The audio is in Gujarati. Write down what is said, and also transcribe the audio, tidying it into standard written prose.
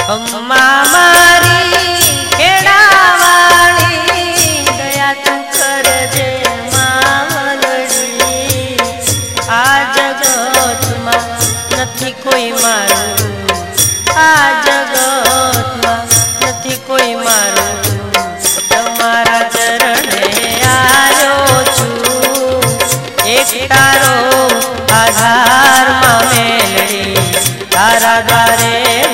અમ્મા મારી ખેડાવાળી દયા તું કરજે માવલડી આ જગતમાં નથી કોઈ મારું આ જગતમાં નથી કોઈ મારું તમારા ચરણે આવ્યો છું એક તારો આધારમાં મેલડી તારા દ્વારે